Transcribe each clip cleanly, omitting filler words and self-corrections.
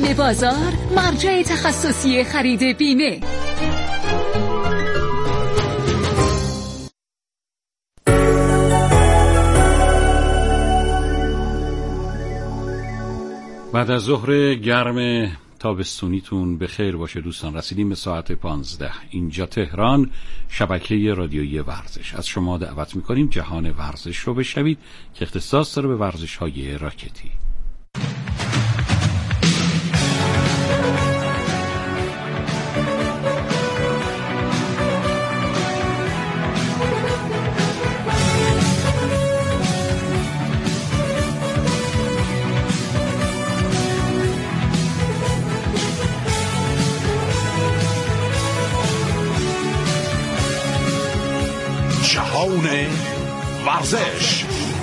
بیمه بازار، مرجع تخصصی خرید بیمه. بعد از ظهر گرم تابستونیتون به خیر باشه دوستان. رسیدیم به ساعت 15. اینجا تهران، شبکه رادیویی ورزش. از شما دعوت میکنیم جهان ورزش رو بشنوید که اختصاص داره به ورزش های راکتی. جهان ورزش.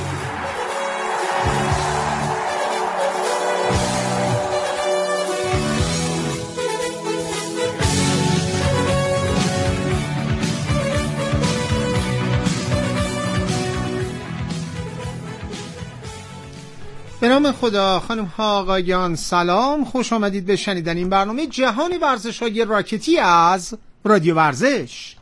به نام خدا. خانم ها آقایان سلام، خوش آمدید به شنیدن این برنامه جهان ورزش های راکتی از رادیو ورزش.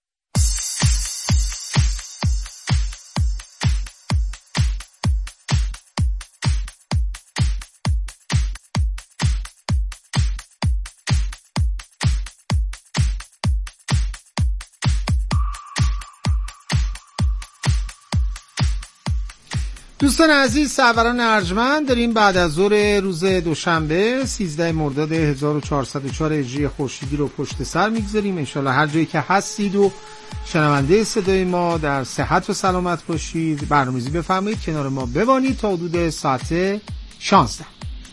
دوستان عزیز، سروران ارجمند، داریم بعد از ظهر روز دوشنبه 13 مرداد 1404 هجری خورشیدی رو پشت سر میگذاریم. انشالله هر جایی که هستید و شنونده صدای ما در صحت و سلامت باشید. برنامه‌ریزی بفرمایید، کنار ما بمانید تا حدود ساعت 16.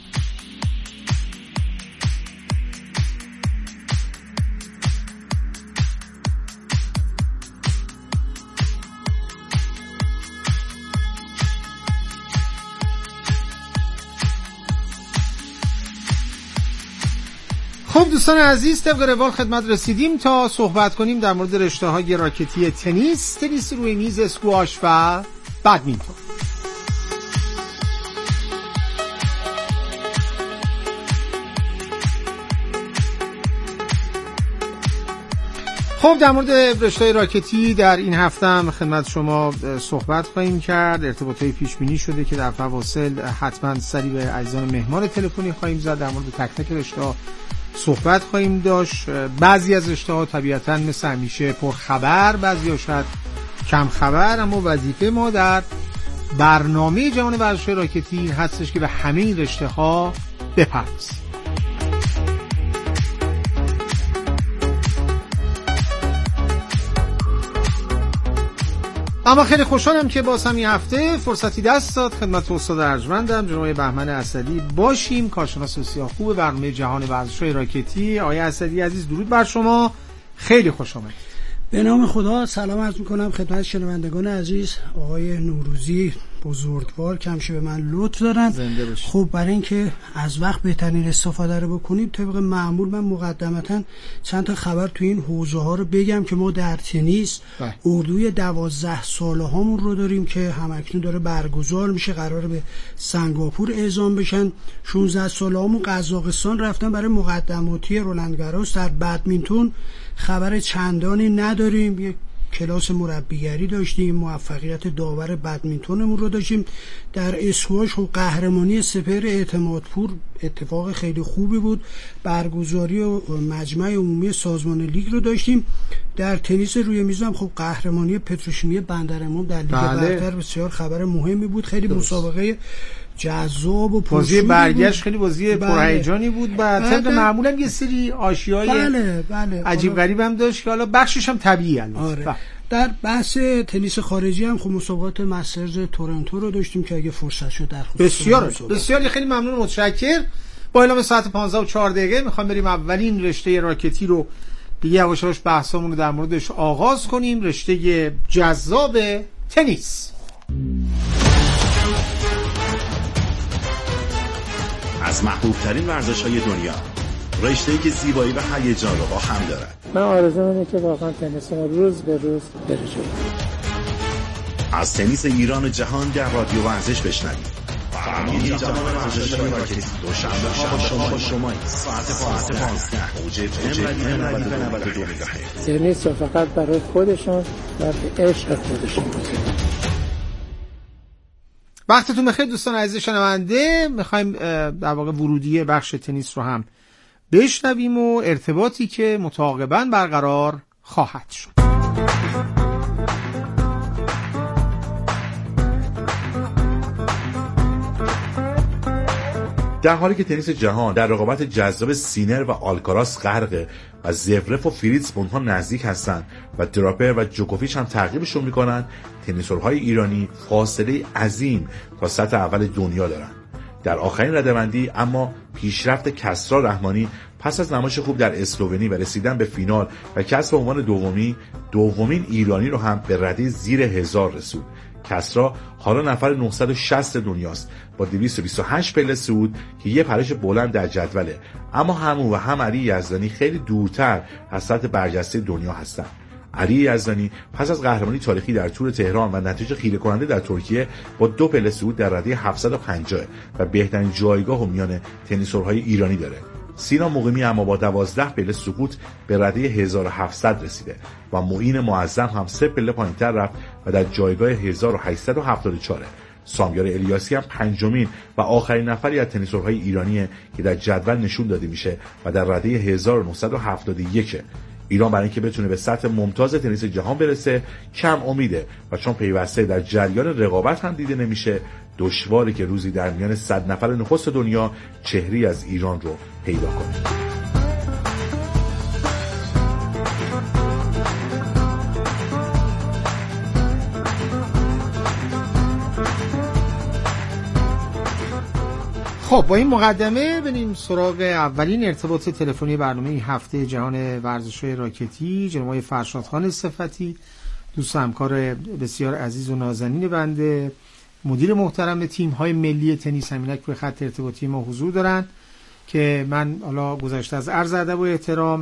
خب دوستان عزیز، طبق روال خدمت رسیدیم تا صحبت کنیم در مورد رشته‌های راکتی تنیس روی میز، اسکواش و بدمینتون. خب در مورد رشته راکتی در این هفته هم خدمت شما صحبت خواهیم کرد. ارتباطات پیش بینی شده که در فواصل حتما سری به عزیزان مهمان تلفنی خواهیم زد. در مورد تک تک رشته‌ها صحبت خواهیم داشت. بعضی از رشته‌ها طبیعتاً مثل همیشه پرخبر، بعضی‌ها شاید کم خبر، اما وظیفه ما در برنامه جهان ورزش راکتی هستش که به همه این رشته‌ها بپردازیم. اما خیلی خوشحالم که باز هم این هفته فرصتی دست داد خدمت استاد ارجمندم جناب بهمن اسدی باشیم، کارشناس بسیار خوب برنامه جهان ورزش‌های راکتی. آقای اسدی عزیز، درود بر شما، خیلی خوش آمدید. به نام خدا سلام عرض می‌کنم خدمت شنوندگان عزیز. آقای نوروزی بزرگوار کمشه به من لطف دارن. خب برای اینکه از وقت بهترین استفاده رو بکنیم، طبق معمول من مقدمتاً چند تا خبر تو این حوزه ها رو بگم که ما در تنیس اردوی 12 ساله هامون رو داریم که همکنون داره برگزار میشه، قراره به سنگاپور اعزام بشن. 16 ساله هامون قزاقستان رفتن برای مقدماتی رولند گاروس. در بدمینتون خبر چندانی نداریم، یک کلاس مربیگری داشتیم، موفقیت داور بدمینتونمون رو داشتیم. در اسکواش و قهرمانی سپهر اعتمادپور اتفاق خیلی خوبی بود، برگزاری و مجمع عمومی سازمان لیگ رو داشتیم. در تنیس روی میز هم خب قهرمانی پتروشیمی بندرمون در لیگ برتر بسیار خبر مهمی بود. خیلی مسابقه جذاب و بازی برگشت خیلی بازی پرهیجانی بود. طبق معمول هم یه سری آشیای عجیب غریب هم داشت که حالا بخشش هم طبیعی البته. در بحث تنیس خارجی هم خب مسابقات مسترز تورنتو رو داشتیم که اگه فرصت شد در خصوص بسیار خیلی ممنون، متشکر. با اعلام ساعت 15:04 میخوام بریم اولین رشته راکتی رو دیگه یواش یواش بحثمون رو در موردش آغاز کنیم. رشته جذاب تنیس. از محبوب ترین ورزش های دنیا، رشته‌ای که زیبایی و هیجان رو با هم دارد. من آرزوم اینه که واقعا تنیس ما روز به روز بره جلو. از تنیس ایران و جهان در رادیو ورزش بشنوید. فهمیدید جهان ورزش‌های راکتی دوشنبه با شما ساعت 15 موج FM 92 مگاهرتز. تنیس رو فقط برای خودشون و به عشق خودشون بازی. وقتتون بخیر دوستان عزیز شنونده. میخوایم در واقع ورودی بخش تنیس رو هم بشنویم و ارتباطی که متعاقباً برقرار خواهد شد. در حالی که تنیس جهان در رقابت جذاب سینر و آلکاراس غرقه و زورف و فریتز به اونها نزدیک هستند و دراپر و جوکوویچ هم تعقیبشون میکنن، تنیسورهای ایرانی فاصله عظیم تا سطح اول دنیا دارن. در آخرین رده‌بندی اما پیشرفت کسری رحمانی پس از نمایش خوب در اسلوونی و رسیدن به فینال و کسب عنوان دومین ایرانی رو هم به رده زیر 1000 رسوند. کسری حالا نفر 960 دنیاست با 228 پله صعود که یه پرش بلند در جدوله، اما همون و هم علی یزدانی خیلی دورتر از سطح برجسته دنیا هستن. علی یزدانی پس از قهرمانی تاریخی در تور تهران و نتیجه خیره کننده در ترکیه با 2 پله صعود در رده 750 و بهترین جایگاه و میان تنیسورهای ایرانی داره. سینا مقیمی اما با 12 پله سقوط به رده 1700 رسیده و معین معظم هم 3 پله پایینتر رفت و در جایگاه 1874. سامیار الیاسی هم پنجمین و آخرین نفری از تنیسورهای ایرانیه که در جدول نشون داده میشه و در رده 1971. ایران برای اینکه بتونه به سطح ممتاز تنیس جهان برسه کم امیده و چون پیوسته در جریان رقابت هم دیده نمیشه، دشواره که روزی در میان 100 نفر نخست دنیا چهره‌ای از ایران رو پیدا کنه. خب با این مقدمه بریم سراغ اولین ارتباط تلفنی برنامه این هفته جهان ورزش‌های راکتی. جناب آقای فرشادخان صفتی، دوست همکار بسیار عزیز و نازنین بنده، مدیر محترم تیم‌های ملی تنیس همینک به خط ارتباطی ما حضور دارن که من حالا گذشته از عرض ادب و احترام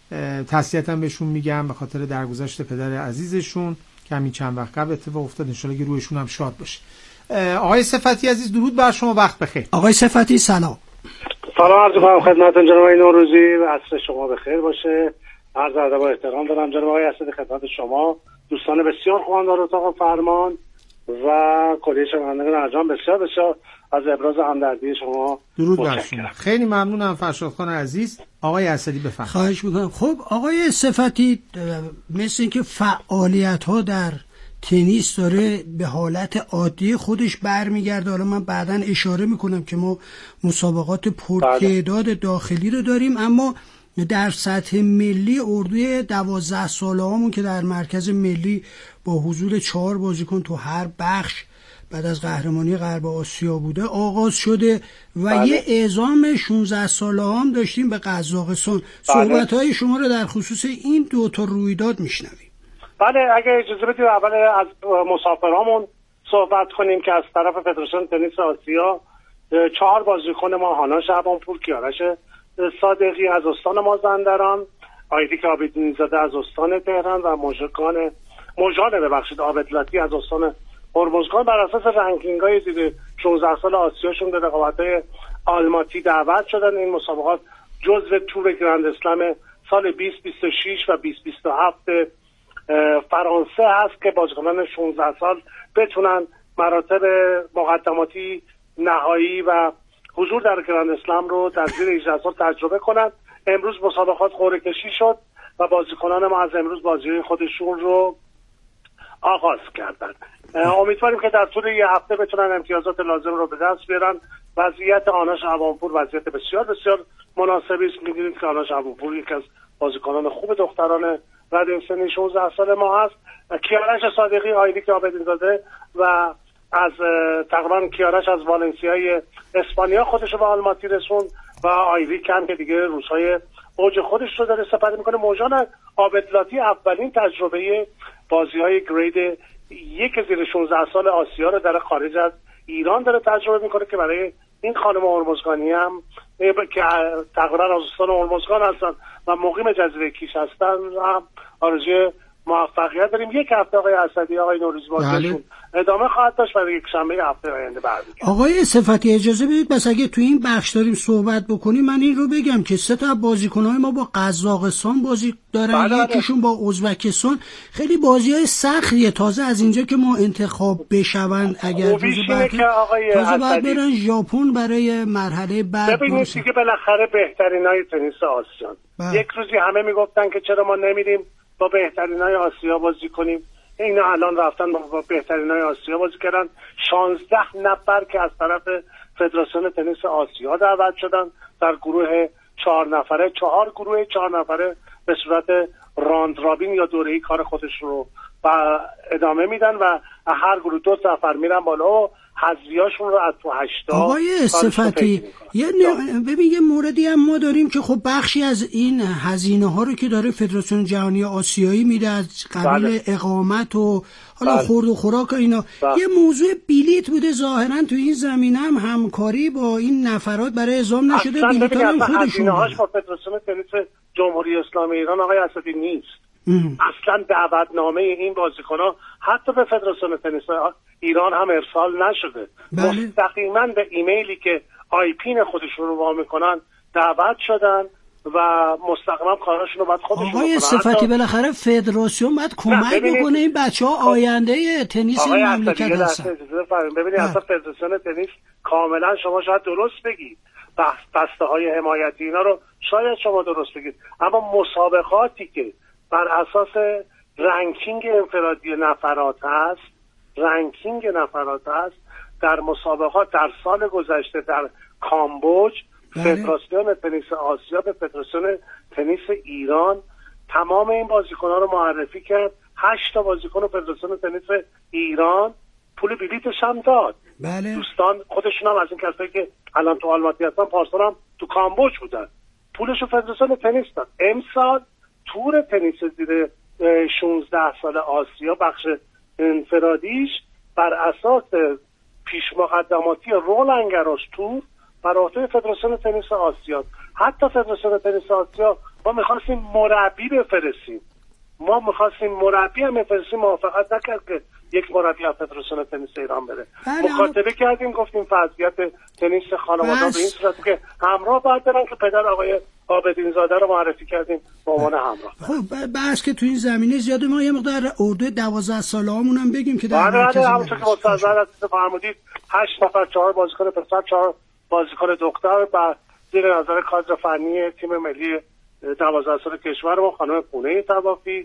تسلیتم بهشون میگم به خاطر درگذشت پدر عزیزشون که همین چند وقت قبل اتفاق افتاد. ان شاءالله که روحشون هم شاد باشه. آقای صفتی عزیز درود بر شما، وقت بخیر. آقای صفتی سلام. سلام عرض می‌کنم خدمتتون جناب آقای نوروزی و عصر شما بخیر باشه. عرض ادب و احترام دارم جناب آقای اسد خدمت شما، دوستان بسیار خواندار اتاق فرمان و کلیه شنوندگان ارجمند بسیار بسیار از ابراز همدردی شما درود بر شما. خیلی ممنونم فرشادخان عزیز. آقای اسدی بفرمایید. خواهش می‌کنم. خب آقای صفتی، مثل اینکه فعالیت‌ها در تنیس داره به حالت عادی خودش برمیگرده. حالا من بعداً اشاره میکنم که ما مسابقات پرتعداد داخلی رو داریم، اما در سطح ملی اردوی 12 ساله هامون که در مرکز ملی با حضور 4 بازیکن تو هر بخش بعد از قهرمانی غرب آسیا بوده آغاز شده و یه اعزام 16 ساله هم داشتیم به قزاقستان. صحبت‌های شما رو در خصوص این 2 تا رویداد میشنویم. بله، اگه اجازه بدید اول از مسافرامون صحبت کنیم که از طرف فدراسیون تنیس آسیا 4 بازیکن ما، هانا شعبانپور، کیارش صادقی از استان مازندران، آیدیک عابدین‌زاده از استان تهران و موژان عابدلاتی از استان هرمزگان بر اساس رنکینگ های زیر 16 سال آسیاشون به رقابت‌های آلماتی دعوت شدن. این مسابقات جزو تور گرند اسلم سال 2026 و 2027 فرانسه هست که بازیکنان 16 سال بتونن مراتب مقدماتی، نهایی و حضور در گرند اسلم رو در زیر 18 سال تجربه کنن. امروز مسابقات قرعه کشی شد و بازیکنان ما از امروز بازی خودشون رو آغاز کردن. امیدواریم که در طول یه هفته بتونن امتیازات لازم رو به دست بیارن. وضعیت آنا شعبانپور وضعیت بسیار بسیار مناسبی است. می‌دونید که آنا شعبانپور یکی از بازیکنان خوب دختران رده سنی 16 سال ما هست. کیارش صادقی، آیدیک عابدین‌زاده و از تقریبا کیارش از والنسیای اسپانیا خودش رو به آلماتی رسون و آیدیک هم که دیگه روزهای اوج خودش رو داره سپری میکنه. موژان عابدلاتی اولین تجربه بازی‌های گرید 1 زیر 16 سال آسیا رو در خارج از ایران داره تجربه میکنه که برای این خانم هرمزگانی هم که تقریبا از استان هرمزگان هستن و مقیم جزیره کیش هستن هم آرزوی موفقیت داریم. یک هفته آقای اسدی، آقای نوروزی بازیشون ادامه خواهد داشت برای یک شنبه هفته آینده برمیگرده. آقای صفتی اجازه بدید بس اگه تو این بخش داریم صحبت بکنیم من این رو بگم که 3 تا بازیکن‌های ما با قزاقستان بازی دارن، یکیشون با ازبکستان. خیلی بازی‌های سختیه، تازه از اینجا که ما انتخاب بشون اگر روز بعد تازه بعد برن ژاپن برای مرحله بعد. ببینید دیگه بالاخره بهترینای تنیس آسیا. یک روزی همه میگفتن که چرا ما نمیریم با بهترینای آسیا بازی کنیم. اینا الان رفتن با بهترینای آسیا بازی کردن. 16 نفر که از طرف فدراسیون تنیس آسیا دعوت شدن در گروه 4 نفره، 4 گروه 4 نفره به صورت راند رابین یا دوره‌ای کار خودش رو ادامه میدن و هر گروه 2 نفر میرن بالا و حذفیاشون رو از تو 80. آقای صفتی ببین یه موردی هم ما داریم که خب بخشی از این هزینه ها رو که داره فدراسیون جهانی آسیایی میده از قبیل اقامت و حالا خورد و خوراک و اینا. یه موضوع بلیت بوده ظاهرا تو این زمینه هم همکاری با این نفرات برای اعزام نشده، بلیط هم خودشون هزینه‌هاش با فدراسیون تنیس جمهوری اسلامی ایران آقای اسدی نیست. اصلا دعوتنامه این بازیکن‌ها حتی به فدراسیون تنیس ایران هم ارسال نشده. مستقیما به ایمیلی که آی پین خودشون رو وا میکنن دعوت شدن و مستقیما کاراشون رو باید خودشون آقای صفتی بالاخره فدراسیون باید کمک بکنه این بچه‌ها آینده تنیس مملکت هستن. ببینید اصلا فدراسیون تنیس کاملا شما شاید درست بگید، بسته‌های حمایتی اینا رو شاید شما درست بگید، اما مسابقاتی که بر اساس رنکینگ انفرادی نفرات هست در مسابقات در سال گذشته در کامبوج فدراسیون تنیس آسیا به فدراسیون تنیس ایران تمام این بازیکن‌ها رو معرفی کرد. 8 تا بازیکن فدراسیون تنیس ایران پول بلیتش هم داد. دوستان خودشون هم از این کسایی که الان تو آلماتی هستن پارسال هم تو کامبوج بودن، پولشو فدراسیون تنیس داد. امسال تور تنیس زیر 16 سال آسیا بخش انفرادیش بر اساس پیش مقدماتی رولند گاروس تور بر عهده فدراسیون تنیس آسیا. حتی فدراسیون تنیس آسیا ما می‌خواستیم مربی بفرستیم، هم بفرستیم، موافقت نکرد که یک مربی از فدراسیون تنیس ایران بره. مکاتبه کردیم، گفتیم وضعیت تنیس خانواده به این صورت که همراه باید برن که پدر آقای عابدین زاده رو معرفی کردیم به عنوان همراه. خب بحث که تو این زمینه زیاده، ما یه مقدار اردو 12 ساله‌هامون هم بگیم که در مرکز همونطور که مستحضر فرمودید 8 نفر 4 بازیکن پسر 4 بازیکن دختر و زیر نظر کادر فنی تیم ملی 12 سال کشور ما خانم پونه طوافی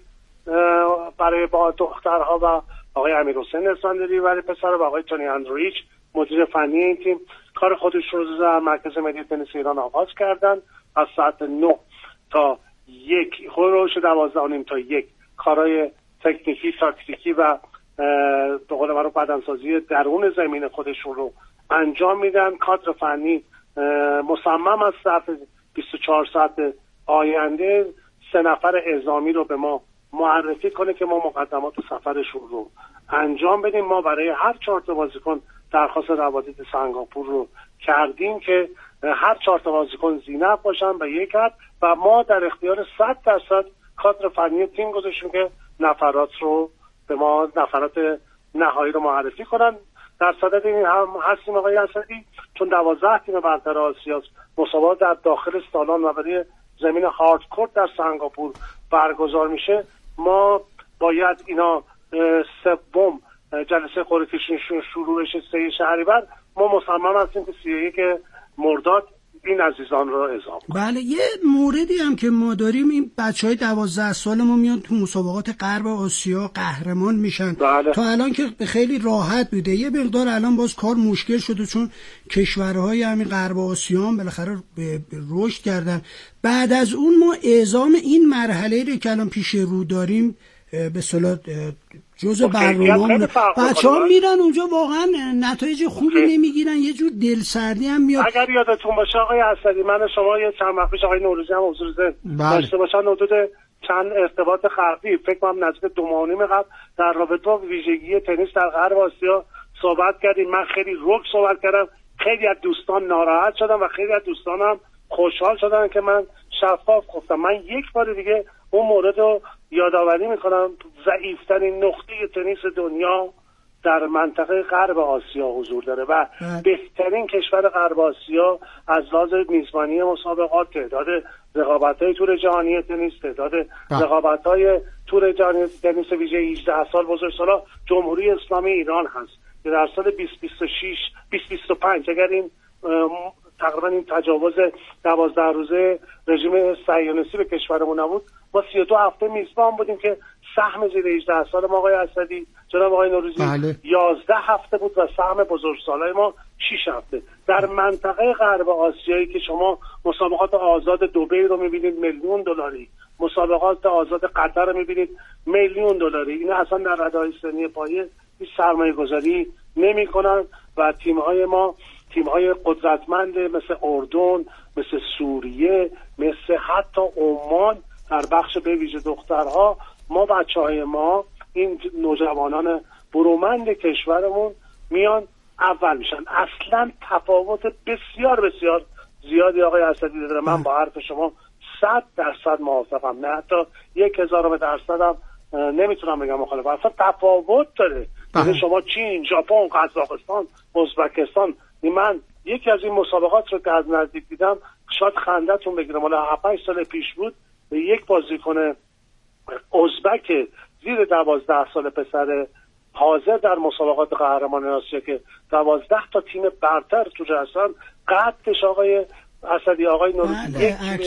برای با دخترها و آقای امیرحسین اسفندیاری برای پسر و آقای تونی اندرویچ مدیر فنی این تیم کار خودشون رو در مرکز ملی تنیس ایران آغاز کردن. از ساعت 9 تا 1 خروج 12:30 تا 1 کارهای تکنیکی تاکتیکی و به قول معروف بدنسازی درون زمین خودشون رو انجام میدن. کادر فنی مصمم است ظرف 24 ساعت آینده 3 نفر اعزامی رو به ما معرفی کنه که ما مقدمات سفرشون رو انجام بدیم. ما برای هر 4 تا بازیکن درخواست روابط سنگاپور رو کردیم که هر 4 تا بازیکن زینف باشن و یک حد و ما در اختیار 100% کادر فنی تیم گذاشتیم که نفرات رو به ما نفرات نهایی رو معرفی کنن. در صدد این هم هستیم آقای اسدی، چون 12 تیم برتر آسیا مسابقات در داخل سالن و برای زمین هارد کورت در سنگاپور برگزار میشه. ما باید اینا سوم جلسه قرعه کشی شروع بشه 3 شهریور. ما مصمم هستیم که 31 مرداد این عزیزان رو اعزام کنیم. بله، یه موردی هم که ما داریم این بچهای 12 سالمون میان تو مسابقات غرب آسیا قهرمان میشن. بله. تا الان که خیلی راحت بوده، یه مقدار الان باز کار مشکل شده چون کشورهای همین غرب آسیا هم بالاخره رشد کردن. بعد از اون ما اعزام این مرحله رو که الان پیش رو داریم به اصطلاح جزء برنامه‌مون بچه‌ها میرن اونجا واقعا نتایج خوبی نمیگیرن، یه جور دلسردی هم میاد. اگر یادتون باشه آقای اسدی، من شما یه چند وقت پیش آقای نوروزی هم حضور داشته باشن حدود چند ارتباط خلقی فکر کنم نزدیک 2 ماه و نیم قبل در رابطه با ویژگی تنیس در غرب آسیا صحبت کردیم. من خیلی رک صحبت کردم، خیلی از دوستان ناراحت شدن و خیلی از دوستان هم خوشحال شدن که من شفاف گفتم. من یک بار دیگه اون مورد رو یادآوری میکنم. ضعیفترین نقطه تنیس دنیا در منطقه غرب آسیا حضور داره و بهترین کشور غرب آسیا از لحاظ میزبانی مسابقات، تعداد رقابت‌های تور جهانی تنیس، تعداد رقابت‌های تور جهانی تنیس ویژه 18 سال بزرگسالا جمهوری اسلامی ایران هست که در سال 2025 اگر این تقریبا این تجاوز 12 روزه رژیم صهیونیستی به کشورمون نبود، ما 32 هفته میزبان بودیم که سهم زیر 18 سال ما آقای اسدی، جناب آقای نوروزی 11 هفته بود و سهم بزرگسالای ما 6 هفته. در منطقه غرب آسیایی که شما مسابقات آزاد دبی رو می‌بینید $1,000,000، مسابقات آزاد قطر رو می‌بینید $1,000,000، اینا اصلا در رده‌های سنی پایه هیچ سرمایه‌گذاری نمی‌کنن و تیم‌های قدرتمند مثل اردن، مثل سوریه، مثل حتی عمان در بخش به ویژه دخترها، ما بچه‌های ما این نوجوانان برومند کشورمون میان اول میشن. اصلا تفاوت بسیار بسیار زیادی آقای اسدی داره. من با حرف شما 100% موافقم، نه حتی 1000% هم نمیتونم بگم مخالفم. اصلا تفاوت داره. یعنی شما چین، ژاپن، قزاقستان، ازبکستان، من یکی از این مسابقات رو که از نزدیک دیدم شاید خندتون بگیره، مال 7 سال پیش بود، یک بازیکن ازبک زیر 12 سال پسر حاضر در مسابقات قهرمان آسیا که 12 تا تیم برتر تو هستن، قدش آقای اسدی، آقای نوروزی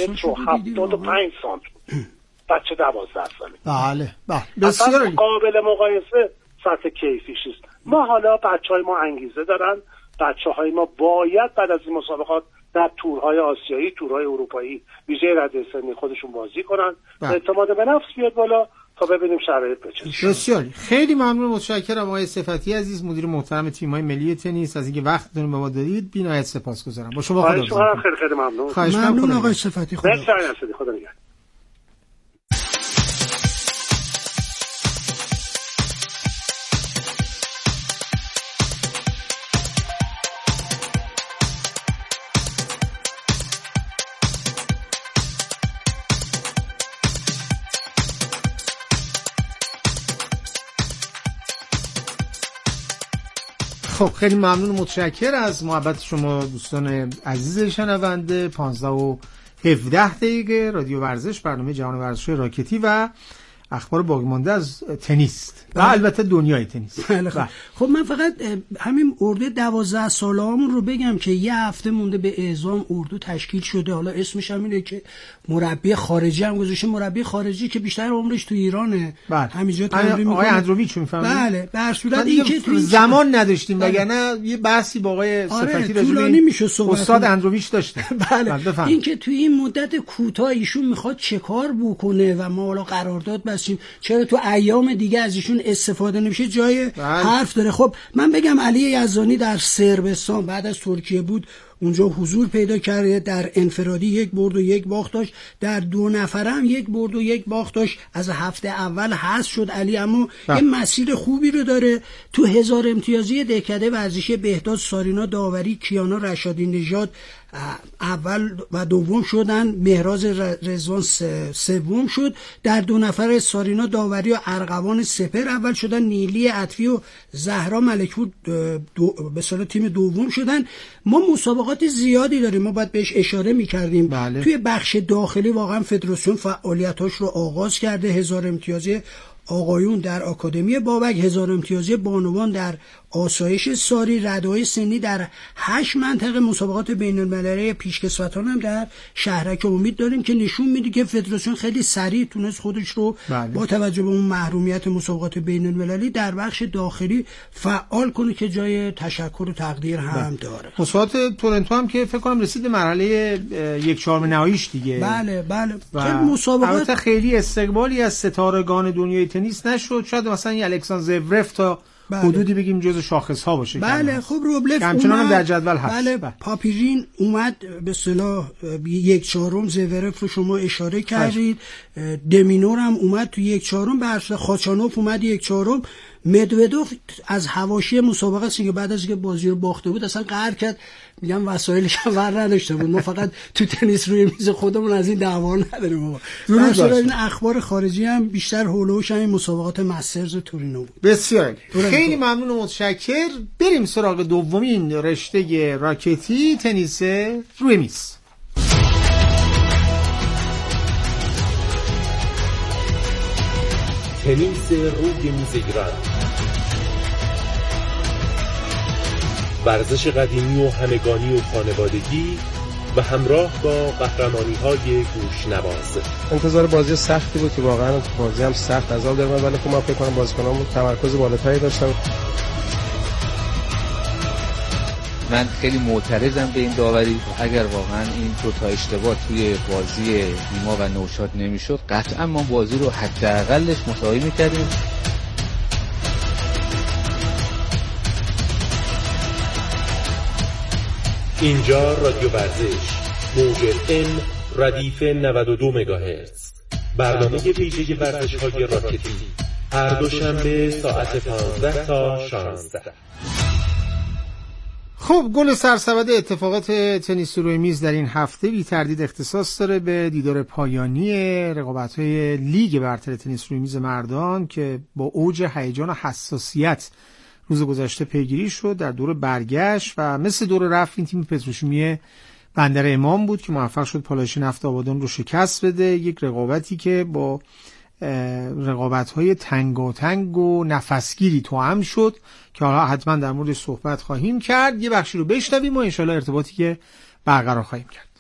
1.75 سانت بود. بچه 12 ساله. بله بسیار قابل مقایسه سطح کیفیش است. ما حالا بچهای ما انگیزه دارن، بچه‌های ما باید بعد از این مسابقات در تورهای آسیایی، تورهای اروپایی ویژه رده سنی خودشون بازی کنن، اعتماد به نفس بیاد بالا تا ببینیم شرایط بچه. بسیار خیلی ممنون، متشکرم آقای صفتی عزیز، مدیر محترم تیم‌های ملی تنیس، از اینکه وقتتون به ما دادید. بی‌نهایت سپاسگزارم. با شما خداحافظی. خیلی ممنون. ممنون آقای صفتی. خدا نگهدار. خب خیلی ممنون، متشکر از محبت شما دوستان عزیز شنونده. 15 و 17 دقیقه رادیو ورزش، برنامه جهان ورزش راکتی و اخبار باقی مانده از تنیس و البته دنیای تنیس. خب من فقط همین اردو 12 ساله‌مون رو بگم که یه هفته مونده به اعزام اردو تشکیل شده. حالا اسمش هم اینه که مربی خارجی هم گذاشته، مربی خارجی که بیشتر عمرش تو ایرانه، همینجا تمرین می‌کنه. آقای اندروویچ می‌فهمید؟ بله، به هر صورت این که زمان نداشتیم وگرنه یه بحثی با آقای صفتی طولانی میشه صحبت. استاد اندروویچ داشته. بله، این که تو این مدت کوتاه ایشون میخواد چه کار بکنه و ما حالا قرارداد بستیم، چرا تو ایام دیگه از ایشون استفاده نمیشه، جای حرف داره. خب من بگم علی یزدانی در صربستان بعد از ترکیه بود، اونجا حضور پیدا کرده، در انفرادی 1 برد و 1 باخت داشت، در 2 نفره هم 1 برد و 1 باخت داشت. از هفته اول حذف شد علی، اما یه مسیر خوبی رو داره. تو 1000 امتیازی دهکده ورزشی بهداد سارینا داوری، کیانا رشادی نژاد اول و دوم شدن، مهراز رضوان سوم شد. در 2 نفر سارینا داوری و ارغوان سپر اول شدن، نیلی عطفی و زهرا ملکپور به صلاح تیم دوم شدن. ما مسابقات زیادی داریم، ما باید بهش اشاره می‌کردیم. توی بخش داخلی واقعا فدراسیون فعالیتاش رو آغاز کرده. 1000 امتیازی آقایون در آکادمی بابک، 1000 امتیازی بانوان در آسایش ساری، رده‌های سنی در 8 منطقه، مسابقات بین‌المللی پیشکسوتان هم در شهرک امید داریم که نشون میده که فدراسیون خیلی سریع تونست خودش رو با توجه به اون محرومیت مسابقات بین‌المللی در بخش داخلی فعال کنه که جای تشکر و تقدیر هم داره. مسابقات تورنتو هم که فکر کنم رسید به مرحله 1/4 نهاییش دیگه. بله که مسابقات البته خیلی استقبالی از ستارگان دنیای تنیس نشد. شاید مثلا یلکساندر زورف تا حدودی بگیم جزء شاخص ها باشه. بله خب روبلف همچنان در جدول هست. بله پاپیژین اومد به اصطلاح 1/4، زورف رو شما اشاره کردید. دمینور هم اومد تو 1/4، به خاچانوف اومد 1/4. مدودوف از حواشی مسابقه است که بعد از اینکه بازی رو باخته بود اصلا قهر کرد، میگم وسایلش هم ور نداشته بود، ما فقط تو تنیس روی میز خودمون از این دعوا نداریم بابا. درست این اخبار خارجی هم بیشتر هولوش همین مسابقات مسترز تورینو بود. بسیار خیلی ممنون و متشکر. بریم سراغ دومین رشته راکتی، تنیس روی میز. تنیس روی میز ایران، ورزش قدیمی و همگانی و خانوادگی و همراه با قهرمانی‌های گوش‌نواز. انتظار بازی سختی بود که واقعا بازی هم سخت از آب در اومد، ولی خب من فکر کنم بازیکنامون تمرکز بالاتری داشتن. من خیلی معترضم به این داوری. اگر واقعا این دو تا اشتباه توی بازی نیما و نوشاد نمیشد، قطعا ما بازی رو حداقلش مساوی می‌کردیم. اینجا رادیو ورزش، موج FM ردیف 92 مگاهرتز. برنامه ویژه ورزش‌های راکتی هر دوشنبه ساعت 15 تا 16. خب گل سرسبد اتفاقات تنیس روی میز در این هفته بی تردید اختصاص داره به دیدار پایانی رقابت‌های لیگ برتر تنیس روی میز مردان که با اوج هیجان و حساسیت روز گذشته پیگیری شد. در دور برگشت و مثل دور رفت این تیم پتروشیمی بندر امام بود که موفق شد پالایش نفت آبادان رو شکست بده. یک رقابتی که با رقابت‌های تنگاتنگ و نفسگیری توأم شد که حالا حتما در مورد صحبت خواهیم کرد. یه بخشی رو بشنویم و انشالله ارتباطی که برقرار خواهیم کرد.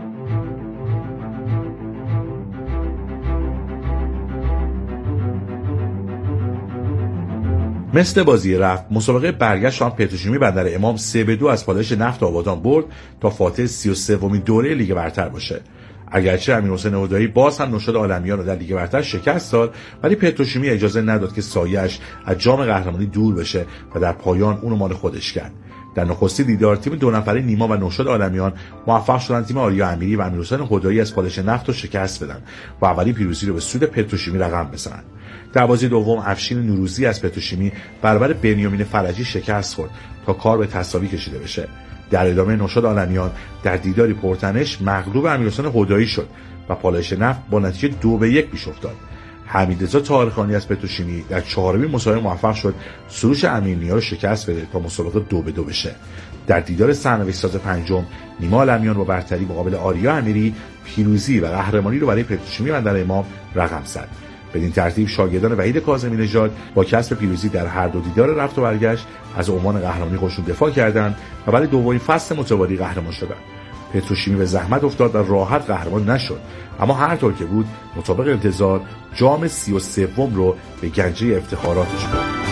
مثل بازی رفت مسابقه برگشت هم پتروشیمی بندر امام 3-2 از پالایش نفت آبادان برد تا فاتح 33مین دوره لیگ برتر باشه. اگرچه امیرحسین هدایی باز هم نوشاد عالمیان رو در لیگ برتر شکست داد، ولی پتروشیمی اجازه نداد که سایه‌اش از جام قهرمانی دور بشه و در پایان اون رو مال خودش کرد. در نخستی دیدار تیم دو نفره نیما و نوشاد عالمیان موفق شدن تیم آریا امیری و امیرحسین هدایی از پالایش نفت رو شکست بدن و اولین پیروزی رو به سود پتروشیمی رقم بزنن. در بازی دوم افشین نوروزی از پتروشیمی برابر بنیامین فرجی شکست خورد تا کار به تساوی کشیده بشه. در ادامه نوشاد عالمیان در دیداری پرتنش مغلوب امیرحسین هدایی شد و پالایش نفت با نتیجه 2-1 پیش افتاد. حمیدرضا طاهرخانی از پتروشیمی در چهارمین مسابقه موفق شد سروش امیرنیا رو شکست بده تا مسابقه 2-2 بشه. در دیدار سرنوشت‌ساز پنجم نیما عالمیان با برتری مقابل آریا امیری پیروزی و قهرمانی رو برای پتروشیمی بندر امام رقم زد. بدین ترتیب شاگردان وحید کاظمی نژاد با کسب پیروزی در هر دو دیدار رفت و برگشت از عنوان قهرمانی خودشون دفاع کردند و برای دومین فصل متوالی قهرمان شدند. پتروشیمی به زحمت افتاد و راحت قهرمان نشد، اما هر طور که بود مطابق انتظار جام 33م رو به گنجه افتخاراتش برد.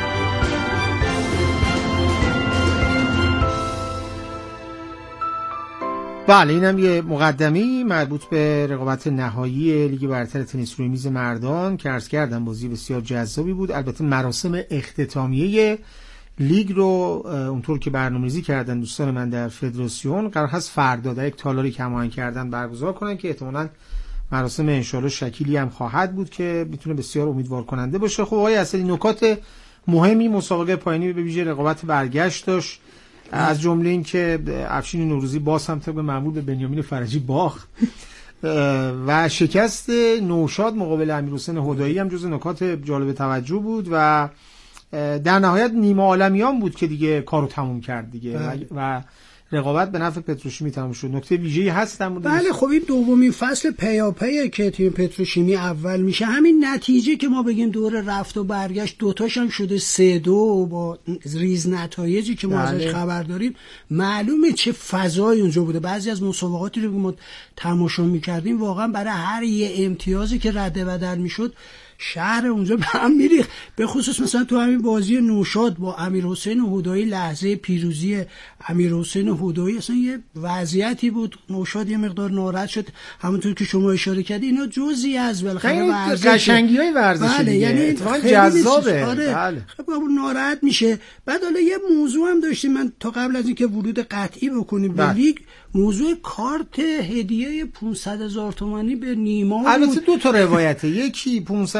بله اینم یه مقدمه‌ای مربوط به رقابت نهایی لیگ برتر تنیس روی میز مردان که عرض کردم بازی بسیار جذابی بود. البته مراسم اختتامیه لیگ رو اونطور که برنامه‌ریزی کردن دوستان من در فدراسیون قرار هست فردا در یک تالاری که هماهنگ کردن برگزار کنن که احتمالاً مراسم انشالله شکلی هم خواهد بود که میتونه بسیار امیدوار کننده باشه. خب آقای اصلی نکات مهمی مسابقه پایانی به ویژه رقابت برگشت داشت، از جمله این که افشین نوروزی باز هم طبق معمول به بنیامین فرجی باخت و شکست نوشاد مقابل امیرحسین هدایی هم جز نکات جالب توجه بود و در نهایت نیما عالمیان بود که دیگه کارو تموم کرد دیگه و رقابت به نفع پتروشیمی تموم شد. نکته ویژه‌ای هست در مورد بله خب این دومین فصل پیاپیه که تیم پتروشیمی اول میشه. همین نتیجه که ما بگیم دور رفت و برگشت دوتاش هم شده 3-2 با ریز نتایجی که ما ازش خبر داریم، معلومه چه فضایی اونجا بوده. بعضی از مسابقاتی رو که ما تماشا میکردیم واقعا برای هر یه امتیازی که رد بدل میشد شهر اونجا به هم میریخت. به خصوص مثلا تو همین بازی نوشاد با امیرحسین هدایی لحظه پیروزی امیرحسین هدایی اصلا یه وضعیتی بود، نوشاد یه مقدار ناراحت شد همونطور که شما اشاره کردی. اینا جزئی از بالاخره قشنگی‌های ورزش بله دیگه. یعنی اتفاقا جذابه. بله. خب ناراحت میشه. بعد حالا یه موضوع هم داشتیم من تا قبل از اینکه ورود قطعی بکنیم به لیگ، موضوع کارت هدیه 500,000 تومانی به نیما. البته دو تا روایته، یکی 500,000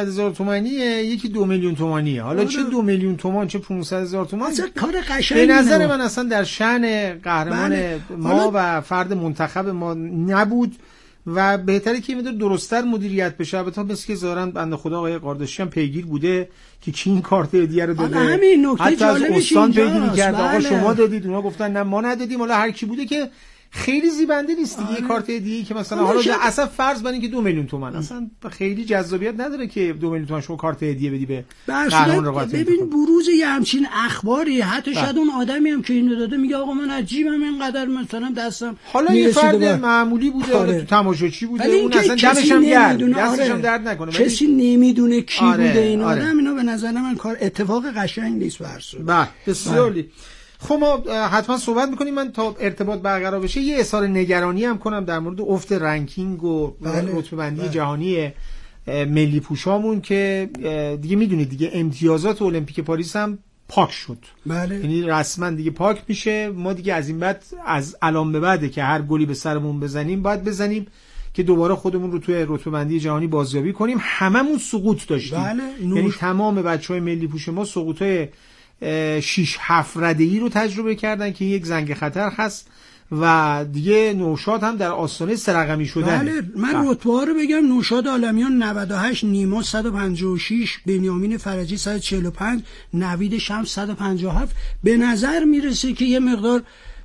500,000 تومانیه، یکی 2 میلیون تومانیه. حالا چه 2 میلیون تومان چه 500,000 تومان، اصلا کار قشنگی به نظر من اصلا در شأن قهرمان ما و فرد منتخب ما نبود و بهتره که میدونه درست‌تر مدیریت بشه. البته مثل که ظاهرا بنده خدا آقای قاردشی هم پیگیر بوده که کی این کارت هدیه رو داده. همین نکته جالبش پیگیری کرد آقا شما دادید، اونا گفتن نه ما ندادیم. حالا هر کی بوده که خیلی زیبنده نیست دیگه. کارت هدیه‌ای که مثلا حالا اصلا فرض بر اینکه 2 میلیون تومان اصلا خیلی جذابیت نداره که 2 میلیون تومان شما کارت هدیه بدی به قهرمان رقابت. ببین بروز یه همچین اخباری، حتی شاید اون آدمی هم که اینو داده میگه آقا من عجیبم اینقدر مثلا دستم حالا یه فرد معمولی بوده، تو تماشاچی بوده، اون اصلا دمش هم گرد، دستش هم درد نکنه، کسی نمیدونه کی بوده این آدم. اینا به نظر من کار اتفاق قشنگ نیست برسو. بله بسیار عالی. خب ما حتما صحبت میکنیم. من تا ارتباط برقرار بشه یه اظهار نگرانی هم کنم در مورد افت رنکینگ و رتبه بندی جهانی ملی پوشامون که دیگه میدونید دیگه امتیازات المپیک پاریس هم پاک شد. یعنی رسما دیگه پاک میشه. ما دیگه از این بعد از الان به بعده که هر گلی به سرمون بزنیم باید بزنیم که دوباره خودمون رو توی رتبه بندی جهانی بازیابی کنیم. هممون سقوط داشتیم. یعنی تمام بچهای ملی پوش ما سقوطای 6-7 رده‌ای رو تجربه کردن که یک زنگ خطر هست و دیگه نوشاد هم در آستانه سرقمی شدن. من رتبه‌ها رو بگم: نوشاد عالمیان 98، نیما 156، بنیامین فرجی 145، نوید شمس 157. به نظر میرسه که یه مقدار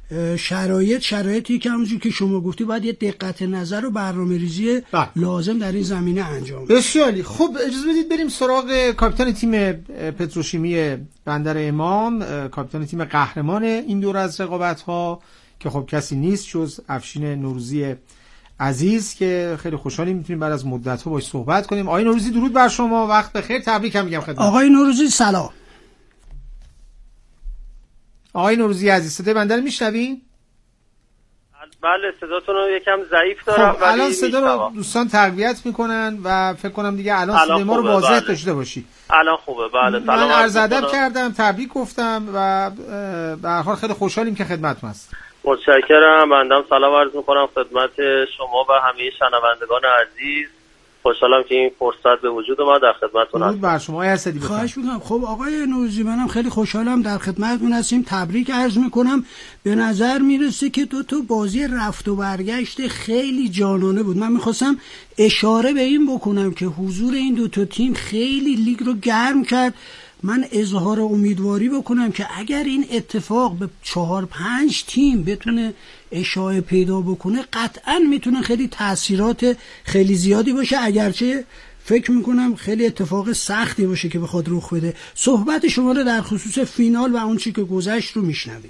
شرایطی که همونجور که شما گفتی باید یه دقت نظر و برنامه‌ریزی لازم در این زمینه انجام بشه. بسیاری خب، اجازه بدید بریم سراغ کاپیتان تیم پتروشیمی بندر امام، کاپیتان تیم قهرمان این دور از رقابت‌ها که خب کسی نیست جز افشین نوروزی عزیز که خیلی خوشحالیم میتونیم بعد از مدت‌ها باهاش صحبت کنیم. آقای نوروزی درود بر شما، وقت بخیر، تبریک هم میگم خدمت. آقای نوروزی سلام. آقای نوروزی عزیز صدای بنده رو میشنوین؟ بله صداتون رو یکم ضعیف دارم. خب الان صدا رو دوستان تقویت میکنن و فکر کنم دیگه الان صدای ما رو واضح داشته باشی. الان خوبه. بله من عرض ادب کردم، تبریک گفتم و به هر حال خیلی خوشحالیم که خدمتتون هستم. متشکرم. بنده سلام عرض میکنم خدمت شما و همه شنوندگان عزیز. خوشحالم که این فرصت به وجود اومد، در خدمتتون هستم. درود بر شما. اسدی بفرمایید. خواهش میکنم. خب آقای نوروزی منم خیلی خوشحالم در خدمتتون هستیم. تبریک عرض میکنم. به نظر میرسه که دو بازی رفت و برگشت خیلی جانانه بود. من میخواستم اشاره به این بکنم که حضور این دو تا تیم خیلی لیگ رو گرم کرد. من اظهار امیدواری بکنم که اگر این اتفاق به 4-5 تیم بتونه اشاعه پیدا بکنه قطعا میتونه خیلی تاثیرات خیلی زیادی باشه، اگرچه فکر میکنم خیلی اتفاق سختی باشه که بخواد رخ بده. صحبت شما رو در خصوص فینال و اون چی که گذشت رو میشنویم.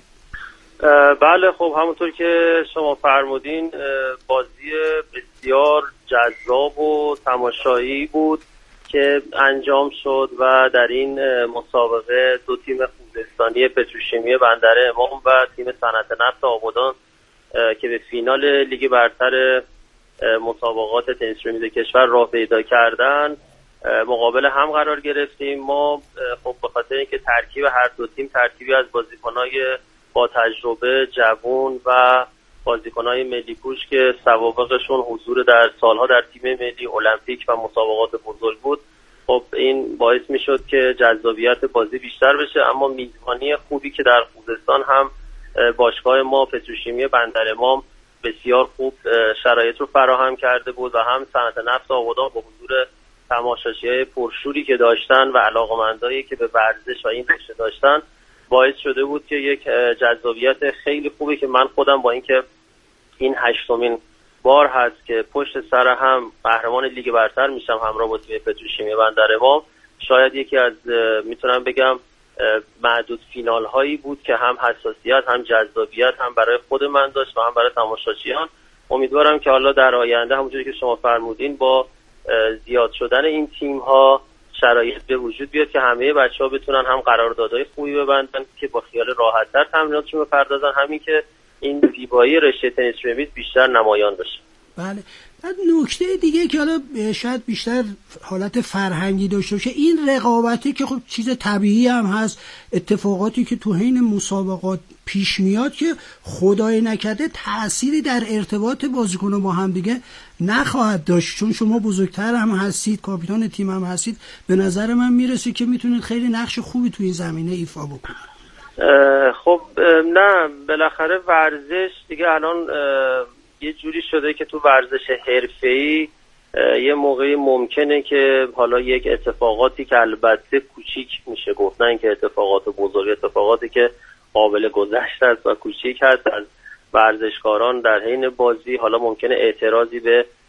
بله خب همونطور که شما فرمودین بازی بسیار جذاب و تماشایی بود که انجام شد و در این مسابقه دو تیم خوزستانی پتروشیمی بندر امام و تیم صنعت نفت آبادان که به فینال لیگ برتر مسابقات تنیس میز کشور راه پیدا کردن مقابل هم قرار گرفتیم. ما خب به خاطر اینکه ترکیب هر دو تیم ترکیبی از بازیکن‌های با تجربه، جوان و بازیکن‌های ملی پوش که سوابقشون حضور در سالها در تیم ملی، المپیک و مسابقات بزرگ بود، خب این باعث میشد که جذابیت بازی بیشتر بشه. اما میزبانی خوبی که در خوزستان هم باشگاه ما پتروشیمی بندر امام بسیار خوب شرایط رو فراهم کرده بود و هم صنعت نفت آبادان با حضور تماشاچی‌های پرشوری که داشتن و علاقه‌مندایی که به ورزش و این رشته داشتن باعث شده بود که یک جذابیت خیلی خوبی که من خودم با اینکه این 8مین بار هست که پشت سر هم قهرمان لیگ برتر میشم همراه با تیم پتروشیمی بندر امام، شاید یکی از میتونم بگم معدود فینال هایی بود که هم حساسیت هم جذابیت هم برای خود من داشت و هم برای تماشاچیان. امیدوارم که حالا در آینده همونجوری که شما فرمودین با زیاد شدن این تیم ها شرایط به وجود بیاد که همه بچه‌ها بتونن هم قراردادهای خوبی ببندن که با خیال راحت‌تر تمریناتشون بپردازن، همین که این زیبایی رشته تنیس میز بیشتر نمایان بشه. بله. بعد نکته دیگه که حالا شاید بیشتر حالت فرهنگی داشته باشه، این رقابتی که خب چیز طبیعی هم هست، اتفاقاتی که تو حین مسابقات پیش میاد که خدای نکرده تأثیری در ارتباط بازیکن‌ها با هم دیگه نخواهد داشت، چون شما بزرگتر هم هستید، کاپیتان تیم هم هستید، به نظر من میرسه که میتونید خیلی نقش خوبی تو این زمینه ایفا بکنید. خب نه، بالاخره ورزش دیگه الان یه جوری شده که تو ورزش حرفه‌ای یه موقعی ممکنه که حالا یک اتفاقاتی که البته کوچیک میشه گفت، نه اینکه اتفاقات بزرگ، اتفاقاتی که قابل گذشت است و کوچیک هست، از ورزشکاران در حین بازی حالا ممکنه اعتراضی به